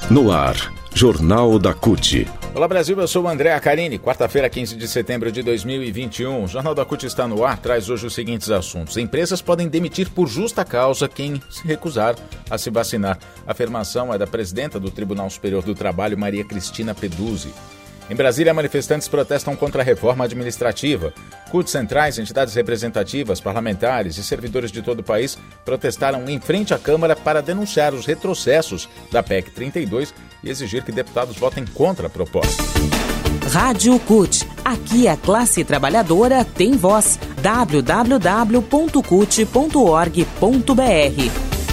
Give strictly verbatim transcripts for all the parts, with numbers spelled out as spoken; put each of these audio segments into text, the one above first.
No ar, Jornal da C U T. Olá Brasil, eu sou o André Acarini. Quarta-feira, quinze de setembro de dois mil e vinte e um. O Jornal da C U T está no ar, traz hoje os seguintes assuntos. Empresas podem demitir por justa causa quem se recusar a se vacinar. A afirmação é da presidenta do Tribunal Superior do Trabalho, Maria Cristina Peduzzi. Em Brasília, manifestantes protestam contra a reforma administrativa. C U Ts centrais, entidades representativas, parlamentares e servidores de todo o país protestaram em frente à Câmara para denunciar os retrocessos da P E C trinta e dois e exigir que deputados votem contra a proposta. Rádio C U T. Aqui a classe trabalhadora tem voz. w w w ponto cut ponto org ponto b r.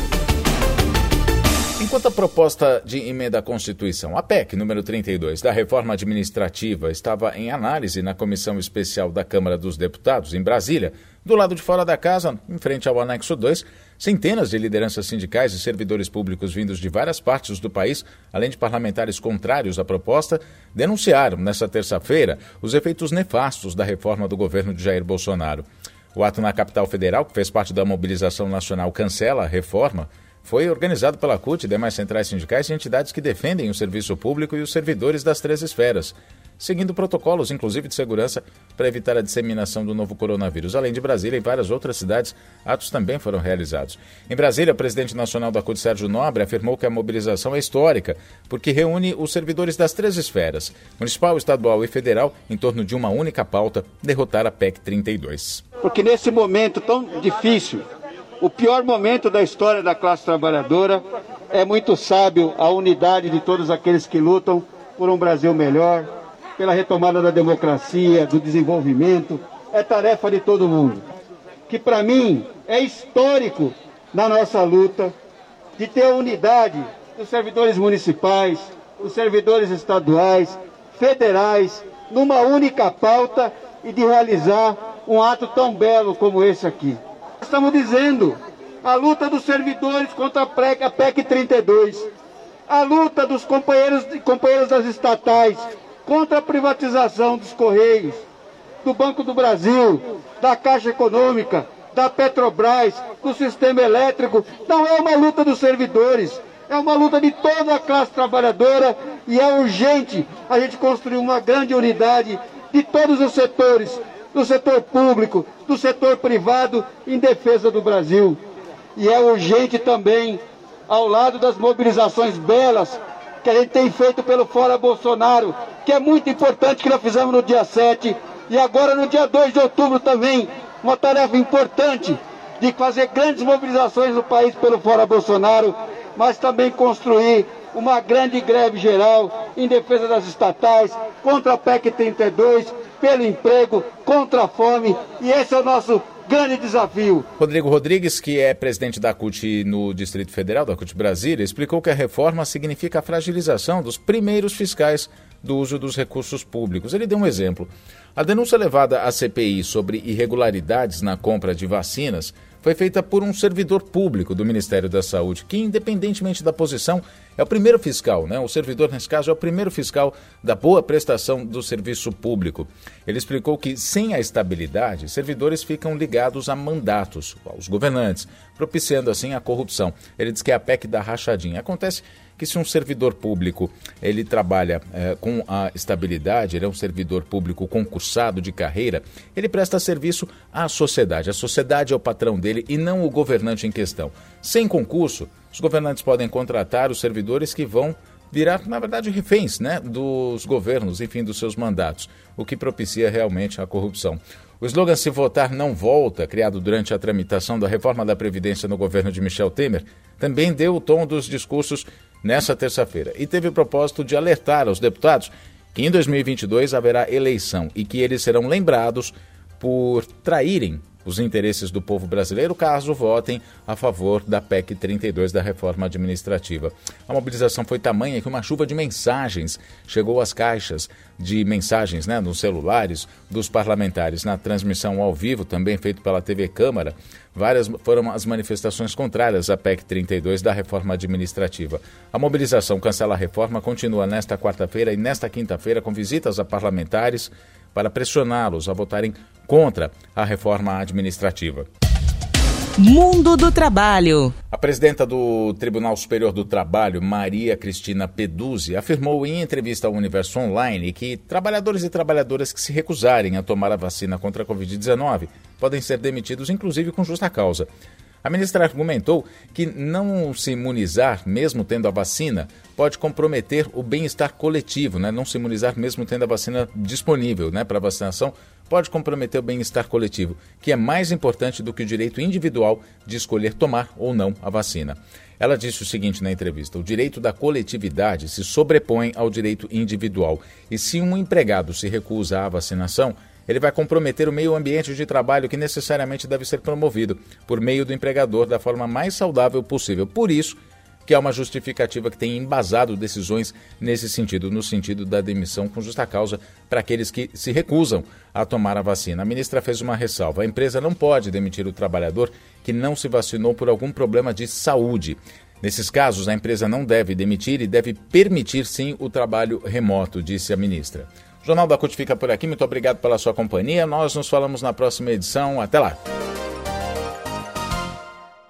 Enquanto a proposta de emenda à Constituição, a P E C número trinta e dois, da reforma administrativa, estava em análise na Comissão Especial da Câmara dos Deputados, em Brasília, do lado de fora da casa, em frente ao anexo dois, centenas de lideranças sindicais e servidores públicos vindos de várias partes do país, além de parlamentares contrários à proposta, denunciaram, nesta terça-feira, os efeitos nefastos da reforma do governo de Jair Bolsonaro. O ato na capital federal, que fez parte da mobilização nacional Cancela a Reforma, foi organizado pela C U T e demais centrais sindicais e entidades que defendem o serviço público e os servidores das três esferas, seguindo protocolos, inclusive de segurança, para evitar a disseminação do novo coronavírus. Além de Brasília e várias outras cidades, atos também foram realizados. Em Brasília, o presidente nacional da C U T, Sérgio Nobre, afirmou que a mobilização é histórica, porque reúne os servidores das três esferas, municipal, estadual e federal, em torno de uma única pauta: derrotar a P E C trinta e dois. Porque nesse momento tão difícil, o pior momento da história da classe trabalhadora, é muito sábio a unidade de todos aqueles que lutam por um Brasil melhor, pela retomada da democracia, do desenvolvimento. É tarefa de todo mundo. Que para mim é histórico na nossa luta de ter a unidade dos servidores municipais, dos servidores estaduais, federais, numa única pauta e de realizar um ato tão belo como esse aqui. Estamos dizendo a luta dos servidores contra a P E C trinta e dois, a luta dos companheiros e companheiras das estatais contra a privatização dos Correios, do Banco do Brasil, da Caixa Econômica, da Petrobras, do sistema elétrico. Não é uma luta dos servidores, é uma luta de toda a classe trabalhadora e é urgente a gente construir uma grande unidade de todos os setores, do setor público, do setor privado, em defesa do Brasil. E é urgente também, ao lado das mobilizações belas que a gente tem feito pelo Fora Bolsonaro, que é muito importante, que nós fizemos no dia sete, e agora no dia dois de outubro também, uma tarefa importante de fazer grandes mobilizações no país pelo Fora Bolsonaro, mas também construir uma grande greve geral em defesa das estatais, contra a P E C trinta e dois, pelo emprego, contra a fome, e esse é o nosso grande desafio. Rodrigo Rodrigues, que é presidente da C U T no Distrito Federal, da C U T Brasília, explicou que a reforma significa a fragilização dos primeiros fiscais do uso dos recursos públicos. Ele deu um exemplo. A denúncia levada à C P I sobre irregularidades na compra de vacinas foi feita por um servidor público do Ministério da Saúde, que, independentemente da posição, é o primeiro fiscal, né? O servidor, nesse caso, é o primeiro fiscal da boa prestação do serviço público. Ele explicou que, sem a estabilidade, servidores ficam ligados a mandatos, aos governantes, propiciando, assim, a corrupção. Ele diz que é a P E C da rachadinha. Acontece que se um servidor público ele trabalha eh, com a estabilidade, ele é um servidor público concursado de carreira, ele presta serviço à sociedade. A sociedade é o patrão dele e não o governante em questão. Sem concurso, os governantes podem contratar os servidores que vão virar, na verdade, reféns, né, dos governos, enfim, dos seus mandatos, o que propicia realmente a corrupção. O slogan "Se votar não volta", criado durante a tramitação da reforma da Previdência no governo de Michel Temer, também deu o tom dos discursos nessa terça-feira e teve o propósito de alertar aos deputados que em dois mil e vinte e dois haverá eleição e que eles serão lembrados por traírem os interesses do povo brasileiro caso votem a favor da P E C trinta e dois, da reforma administrativa. A mobilização foi tamanha que uma chuva de mensagens chegou às caixas de mensagens, né, nos celulares dos parlamentares. Na transmissão ao vivo, também feito pela T V Câmara, várias foram as manifestações contrárias à P E C trinta e dois da reforma administrativa. A mobilização Cancela a Reforma continua nesta quarta-feira e nesta quinta-feira com visitas a parlamentares para pressioná-los a votarem contra a reforma administrativa. Mundo do Trabalho. A presidenta do Tribunal Superior do Trabalho, Maria Cristina Peduzzi, afirmou em entrevista ao Universo Online que trabalhadores e trabalhadoras que se recusarem a tomar a vacina contra a covid dezenove podem ser demitidos, inclusive com justa causa. A ministra argumentou que não se imunizar, mesmo tendo a vacina, pode comprometer o bem-estar coletivo, né? Não se imunizar, mesmo tendo a vacina disponível, né, para vacinação, pode comprometer o bem-estar coletivo, que é mais importante do que o direito individual de escolher tomar ou não a vacina. Ela disse o seguinte na entrevista: o direito da coletividade se sobrepõe ao direito individual, e se um empregado se recusa à vacinação, ele vai comprometer o meio ambiente de trabalho que necessariamente deve ser promovido por meio do empregador da forma mais saudável possível. Por isso que há uma justificativa que tem embasado decisões nesse sentido, no sentido da demissão com justa causa para aqueles que se recusam a tomar a vacina. A ministra fez uma ressalva: a empresa não pode demitir o trabalhador que não se vacinou por algum problema de saúde. Nesses casos, a empresa não deve demitir e deve permitir, sim, o trabalho remoto, disse a ministra. O Jornal da CUT fica por aqui. Muito obrigado pela sua companhia. Nós nos falamos na próxima edição. Até lá.